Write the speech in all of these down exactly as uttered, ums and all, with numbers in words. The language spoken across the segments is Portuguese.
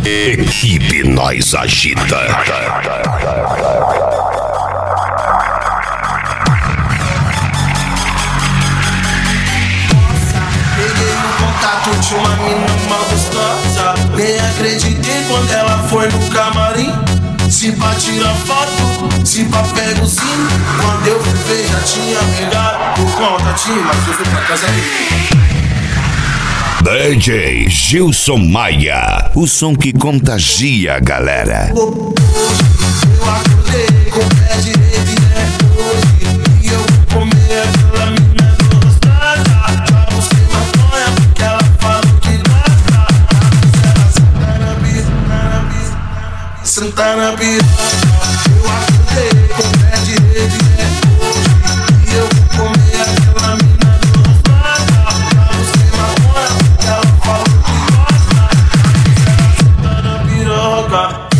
Equipe Nós Agita. Tinha uma mina mal gostosa, nem acreditei quando ela foi no camarim. Se pra tirar foto, se pra pega o sim. Quando eu fui ver já tinha pegado por conta de, mas eu fui pra casa dele. D J Gilson Maia, o som que contagia a galera. Hoje eu acordei com o pé direito e é hoje. E eu vou comer aquela mina gostosa. Pra você maconha, porque ela falou que gosta. Mas ela senta na pista, senta na pista. Eu acordei com o pé direito e é hoje. E eu vou comer aquela mina gostosa. Pra você maconha, porque ela falou que gosta. Mas ela senta na piroca.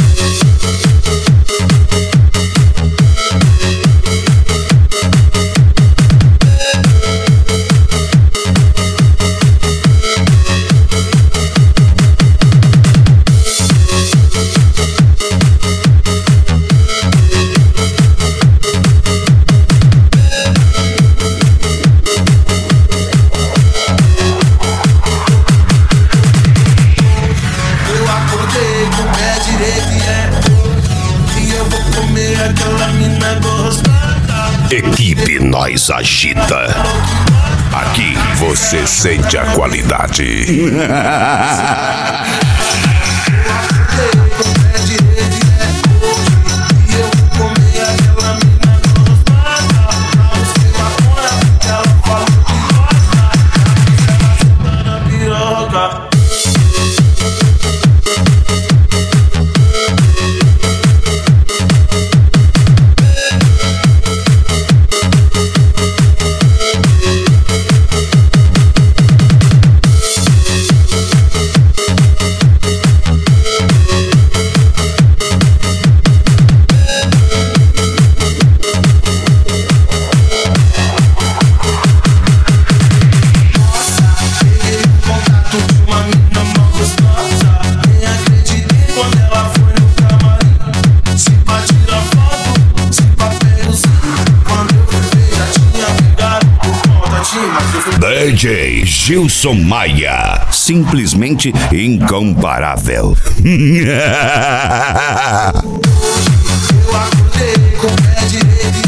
Equipe Nós Agita. Aqui você sente a qualidade. D J Gilson Maia, simplesmente incomparável. Eu acordei com o pé direito.